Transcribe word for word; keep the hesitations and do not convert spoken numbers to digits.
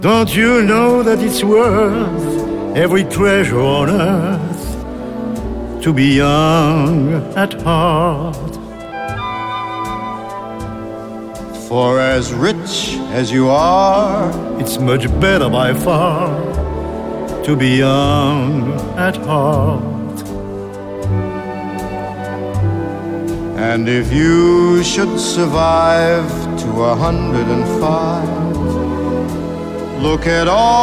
Don't you know that it's worth every treasure on earth to be young at heart? For as rich as you are, it's much better by far to be young at heart. And if you should survive to a hundred and five, look at all